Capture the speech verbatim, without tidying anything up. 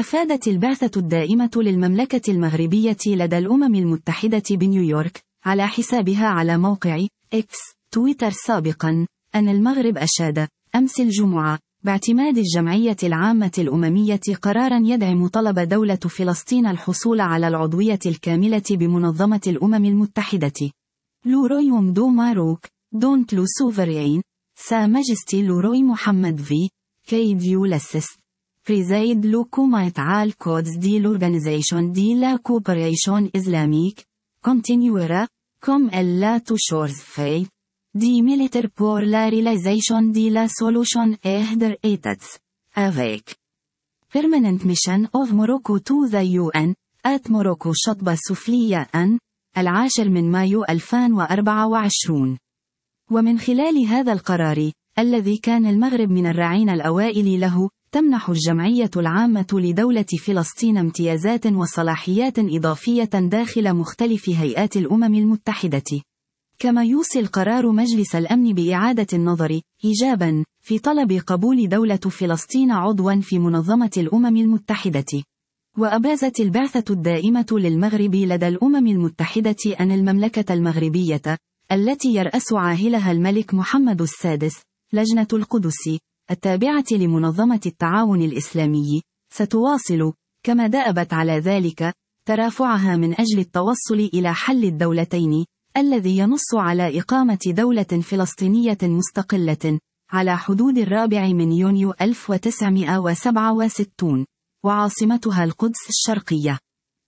أفادت البعثة الدائمة للمملكة المغربية لدى الأمم المتحدة بنيويورك على حسابها على موقع إكس تويتر سابقا أن المغرب أشاد أمس الجمعة باعتماد الجمعية العامة الأممية قراراً يدعم طلب دولة فلسطين الحصول على العضوية الكاملة بمنظمة الأمم المتحدة. لورويوم دو ماروك دونت لو سوفرين سا ماجستي لوروي محمد في كي ديو لسس بريزايد لو كومايتعال كودز دي لورغانيزيشن دي لا كوبريشن إسلاميك كونتينيورا كوم إلا تو شورز في دي ميليتر بور لا ريلايزيشن دي لا سولوشن إهدر إيتاتس أفيك Permanent Mission of Morocco to the يو إن at Morocco شطبة سفلية أن العاشر من مايو ألفين وأربعة وعشرين. ومن خلال هذا القرار الذي كان المغرب من الراعين الأوائل له تمنح الجمعية العامة لدولة فلسطين امتيازات وصلاحيات إضافية داخل مختلف هيئات الأمم المتحدة. كما يوصي القرار مجلس الأمن بإعادة النظر إيجابا في طلب قبول دولة فلسطين عضوا في منظمة الأمم المتحدة. وأبرزت البعثة الدائمة للمغرب لدى الأمم المتحدة أن المملكة المغربية التي يرأس عاهلها الملك محمد السادس لجنة القدس التابعة لمنظمة التعاون الإسلامي ستواصل كما دأبت على ذلك ترافعها من أجل التوصل إلى حل الدولتين الذي ينص على إقامة دولة فلسطينية مستقلة على حدود الرابع من يونيو ألف وتسعمائة وسبعة وستين وعاصمتها القدس الشرقية.